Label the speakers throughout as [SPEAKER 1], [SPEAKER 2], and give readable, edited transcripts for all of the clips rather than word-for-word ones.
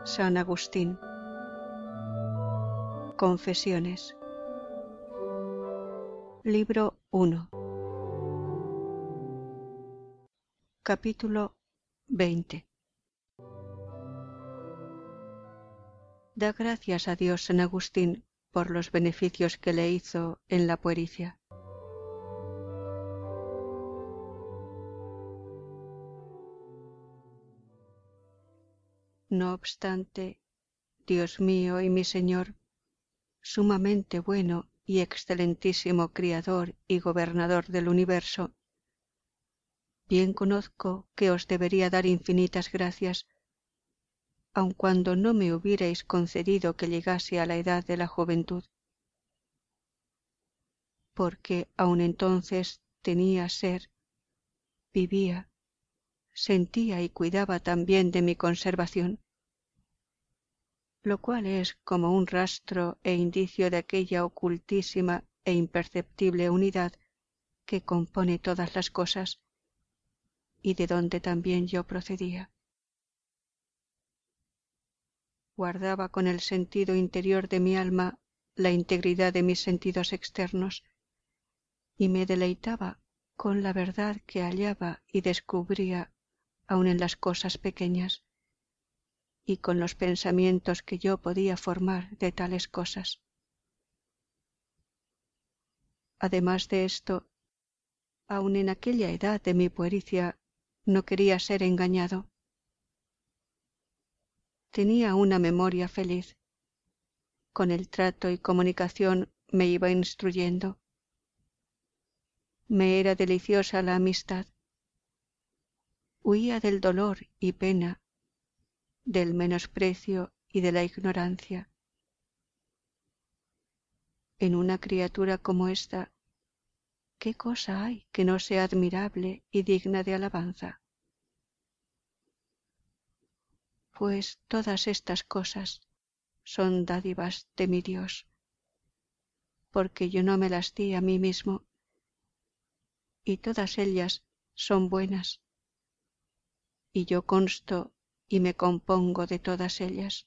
[SPEAKER 1] San Agustín. Confesiones. Libro 1. Capítulo 20. Da gracias a Dios San Agustín por los beneficios que le hizo en la puericia. No obstante, Dios mío y mi Señor, sumamente bueno y excelentísimo Criador y Gobernador del universo, bien conozco que os debería dar infinitas gracias, aun cuando no me hubierais concedido que llegase a la edad de la juventud, porque aun entonces tenía ser, vivía, sentía y cuidaba también de mi conservación, lo cual es como un rastro e indicio de aquella ocultísima e imperceptible unidad que compone todas las cosas, y de donde también yo procedía. Guardaba con el sentido interior de mi alma la integridad de mis sentidos externos, y me deleitaba con la verdad que hallaba y descubría aun en las cosas pequeñas, y con los pensamientos que yo podía formar de tales cosas. Además de esto, aun en aquella edad de mi puericia no quería ser engañado. Tenía una memoria feliz. Con el trato y comunicación me iba instruyendo. Me era deliciosa la amistad. Huía del dolor y pena, del menosprecio y de la ignorancia. En una criatura como esta, ¿qué cosa hay que no sea admirable y digna de alabanza? Pues todas estas cosas son dádivas de mi Dios, porque yo no me las di a mí mismo, y todas ellas son buenas, y yo consto y me compongo de todas ellas.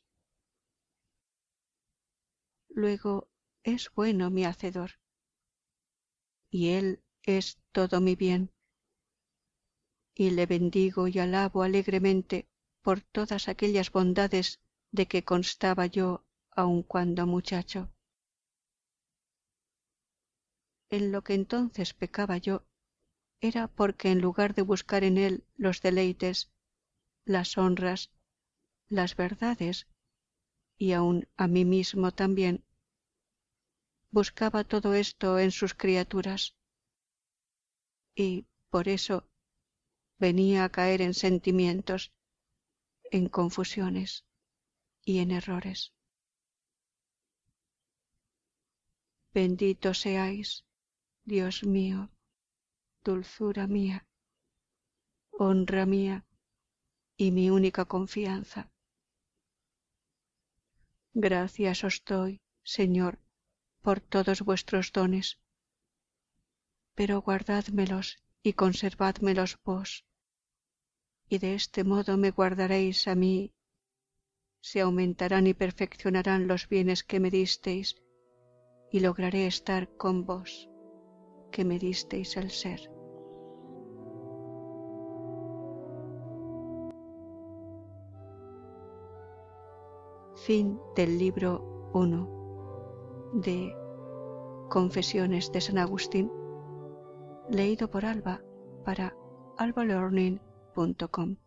[SPEAKER 1] Luego es bueno mi Hacedor, y Él es todo mi bien, y le bendigo y alabo alegremente por todas aquellas bondades de que constaba yo aun cuando muchacho. En lo que entonces pecaba yo era porque en lugar de buscar en Él los deleites, las honras, las verdades, y aun a mí mismo también, buscaba todo esto en sus criaturas, y por eso venía a caer en sentimientos, en confusiones y en errores. Bendito seáis, Dios mío, dulzura mía, honra mía y mi única confianza. Gracias os doy, Señor, por todos vuestros dones, pero guardádmelos y conservádmelos vos, y de este modo me guardaréis a mí, se aumentarán y perfeccionarán los bienes que me disteis, y lograré estar con vos, que me disteis el ser. Fin del libro 1 de Confesiones de San Agustín, leído por Alba para albalearning.com.